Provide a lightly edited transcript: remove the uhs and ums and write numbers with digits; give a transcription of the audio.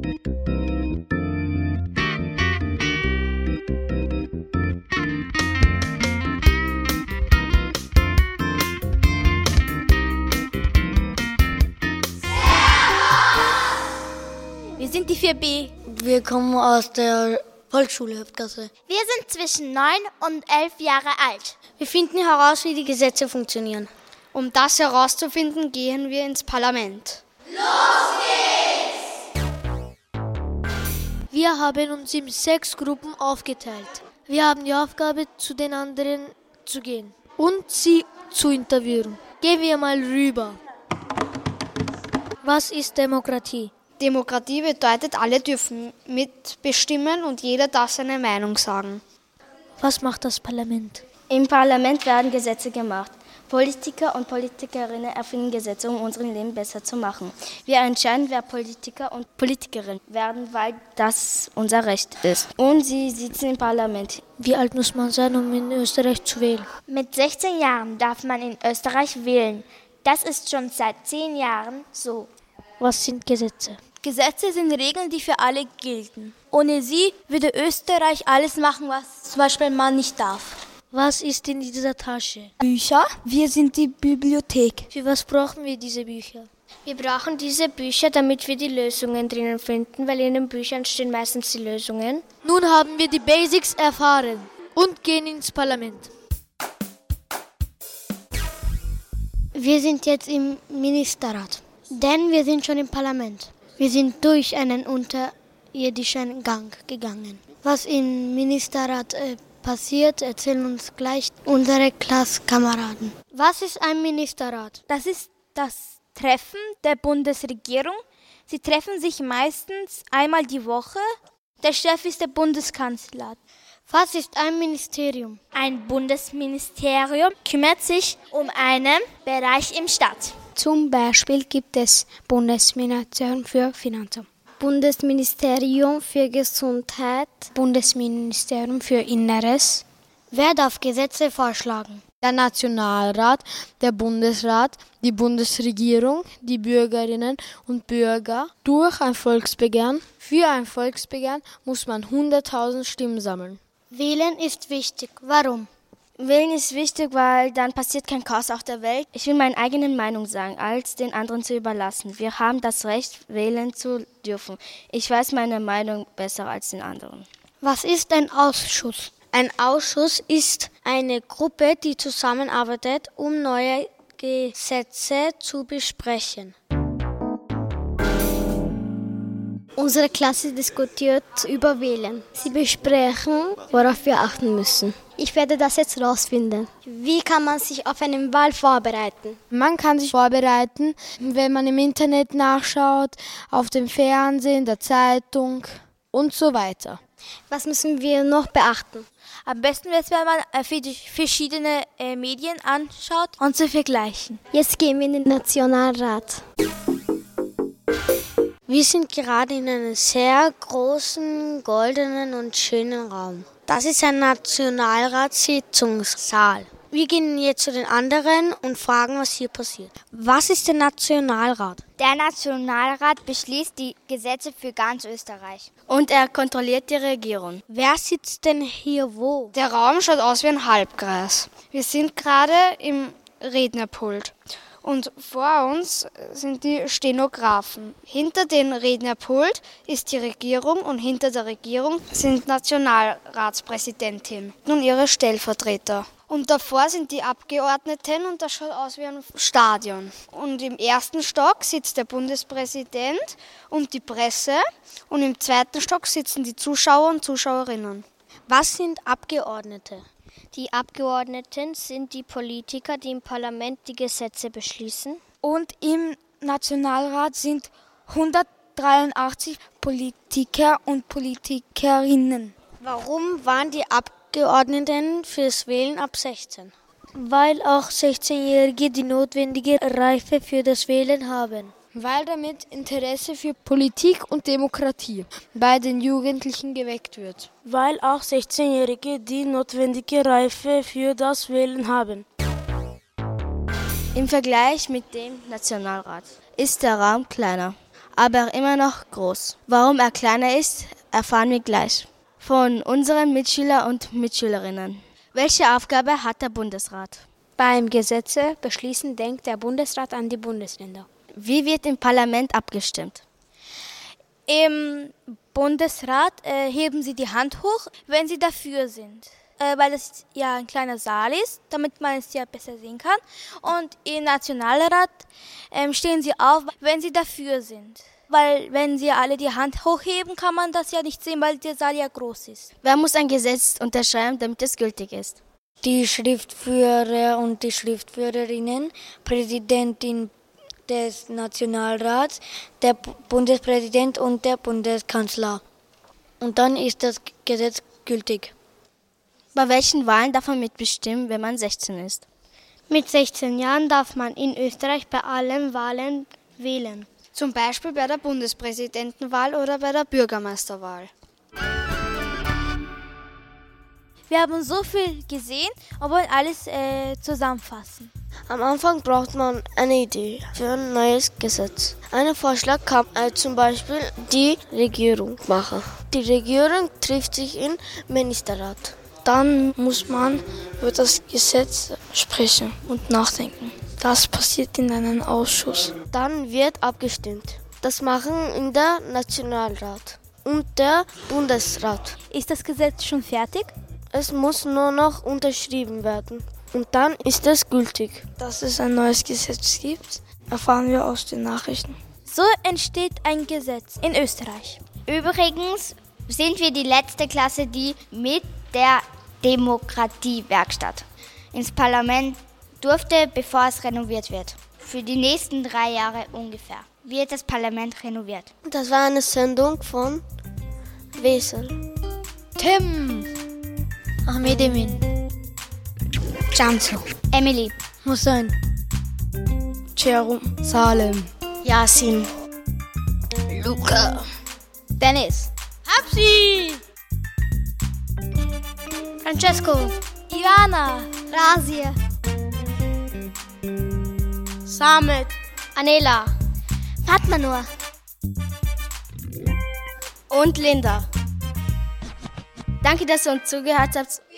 Wir sind die 4b. Wir kommen aus der Volksschule Hauptgasse. Wir sind zwischen 9 und 11 Jahre alt. Wir finden heraus, wie die Gesetze funktionieren. Um das herauszufinden, gehen wir ins Parlament. Los geht's! Wir haben uns in 6 Gruppen aufgeteilt. Wir haben die Aufgabe, zu den anderen zu gehen und sie zu interviewen. Gehen wir mal rüber. Was ist Demokratie? Demokratie bedeutet, alle dürfen mitbestimmen und jeder darf seine Meinung sagen. Was macht das Parlament? Im Parlament werden Gesetze gemacht. Politiker und Politikerinnen erfinden Gesetze, um unser Leben besser zu machen. Wir entscheiden, wer Politiker und Politikerin werden, weil das unser Recht ist. Und sie sitzen im Parlament. Wie alt muss man sein, um in Österreich zu wählen? Mit 16 Jahren darf man in Österreich wählen. Das ist schon seit 10 Jahren so. Was sind Gesetze? Gesetze sind Regeln, die für alle gelten. Ohne sie würde Österreich alles machen, was zum Beispiel man nicht darf. Was ist in dieser Tasche? Bücher. Wir sind die Bibliothek. Für was brauchen wir diese Bücher? Wir brauchen diese Bücher, damit wir die Lösungen drinnen finden, weil in den Büchern stehen meistens die Lösungen. Nun haben wir die Basics erfahren und gehen ins Parlament. Wir sind jetzt im Ministerrat, denn wir sind schon im Parlament. Wir sind durch einen unterirdischen Gang gegangen. Was im Ministerrat passiert, erzählen uns gleich unsere Klasskameraden. Was ist ein Ministerrat? Das ist das Treffen der Bundesregierung. Sie treffen sich meistens einmal die Woche. Der Chef ist der Bundeskanzler. Was ist ein Ministerium? Ein Bundesministerium kümmert sich um einen Bereich im Staat. Zum Beispiel gibt es Bundesministerium für Finanzen, Bundesministerium für Gesundheit, Bundesministerium für Inneres. Wer darf Gesetze vorschlagen? Der Nationalrat, der Bundesrat, die Bundesregierung, die Bürgerinnen und Bürger durch ein Volksbegehren. Für ein Volksbegehren muss man 100.000 Stimmen sammeln. Wählen ist wichtig. Warum? Wählen ist wichtig, weil dann passiert kein Chaos auf der Welt. Ich will meine eigene Meinung sagen, als den anderen zu überlassen. Wir haben das Recht, wählen zu dürfen. Ich weiß meine Meinung besser als den anderen. Was ist ein Ausschuss? Ein Ausschuss ist eine Gruppe, die zusammenarbeitet, um neue Gesetze zu besprechen. Unsere Klasse diskutiert über Wählen. Sie besprechen, worauf wir achten müssen. Ich werde das jetzt rausfinden. Wie kann man sich auf eine Wahl vorbereiten? Man kann sich vorbereiten, wenn man im Internet nachschaut, auf dem Fernsehen, der Zeitung und so weiter. Was müssen wir noch beachten? Am besten wäre es, wenn man verschiedene Medien anschaut und zu vergleichen. Jetzt gehen wir in den Nationalrat. Wir sind gerade in einem sehr großen, goldenen und schönen Raum. Das ist ein Nationalratssitzungssaal. Wir gehen jetzt zu den anderen und fragen, was hier passiert. Was ist der Nationalrat? Der Nationalrat beschließt die Gesetze für ganz Österreich. Und er kontrolliert die Regierung. Wer sitzt denn hier wo? Der Raum schaut aus wie ein Halbkreis. Wir sind gerade im Rednerpult. Und vor uns sind die Stenografen. Hinter dem Rednerpult ist die Regierung und hinter der Regierung sind Nationalratspräsidentin und ihre Stellvertreter. Und davor sind die Abgeordneten und das schaut aus wie ein Stadion. Und im ersten Stock sitzt der Bundespräsident und die Presse und im zweiten Stock sitzen die Zuschauer und Zuschauerinnen. Was sind Abgeordnete? Die Abgeordneten sind die Politiker, die im Parlament die Gesetze beschließen. Und im Nationalrat sind 183 Politiker und Politikerinnen. Warum waren die Abgeordneten fürs Wählen ab 16? Weil auch 16-Jährige die notwendige Reife für das Wählen haben. Weil damit Interesse für Politik und Demokratie bei den Jugendlichen geweckt wird. Weil auch 16-Jährige die notwendige Reife für das Wählen haben. Im Vergleich mit dem Nationalrat ist der Raum kleiner. aber immer noch groß. Warum er kleiner ist, erfahren wir gleich von unseren Mitschüler und Mitschülerinnen. Welche Aufgabe hat der Bundesrat? Beim Gesetze beschließen denkt der Bundesrat an die Bundesländer. Wie wird im Parlament abgestimmt? Im Bundesrat heben Sie die Hand hoch, wenn Sie dafür sind. Weil es ja ein kleiner Saal ist, damit man es ja besser sehen kann. Und im Nationalrat stehen Sie auf, wenn Sie dafür sind. Weil wenn Sie alle die Hand hochheben, kann man das ja nicht sehen, weil der Saal ja groß ist. Wer muss ein Gesetz unterschreiben, damit es gültig ist? Die Schriftführer und die Schriftführerinnen, Präsidentin des Nationalrats, der Bundespräsident und der Bundeskanzler. Und dann ist das Gesetz gültig. Bei welchen Wahlen darf man mitbestimmen, wenn man 16 ist? Mit 16 Jahren darf man in Österreich bei allen Wahlen wählen. Zum Beispiel bei der Bundespräsidentenwahl oder bei der Bürgermeisterwahl. Wir haben so viel gesehen und wollen alles zusammenfassen. Am Anfang braucht man eine Idee für ein neues Gesetz. Ein Vorschlag kann zum Beispiel die Regierung machen. Die Regierung trifft sich im Ministerrat. Dann muss man über das Gesetz sprechen und nachdenken. Das passiert in einem Ausschuss. Dann wird abgestimmt. Das machen in der Nationalrat und der Bundesrat. Ist das Gesetz schon fertig? Es muss nur noch unterschrieben werden. Und dann ist es gültig. Dass es ein neues Gesetz gibt, erfahren wir aus den Nachrichten. So entsteht ein Gesetz in Österreich. Übrigens sind wir die letzte Klasse, die mit der Demokratiewerkstatt ins Parlament durfte, bevor es renoviert wird. Für die nächsten 3 Jahre ungefähr wird das Parlament renoviert. Das war eine Sendung von Wesel, Tim, Ahmed Emin, Jamsu, Emily, Hussein, Cherum, Salem, Yasin, Luca, Dennis, Hapsi, Francesco, Ivana, Razia, Samet, Anela, Fatmanur Und Linda. Danke, dass ihr uns zugehört habt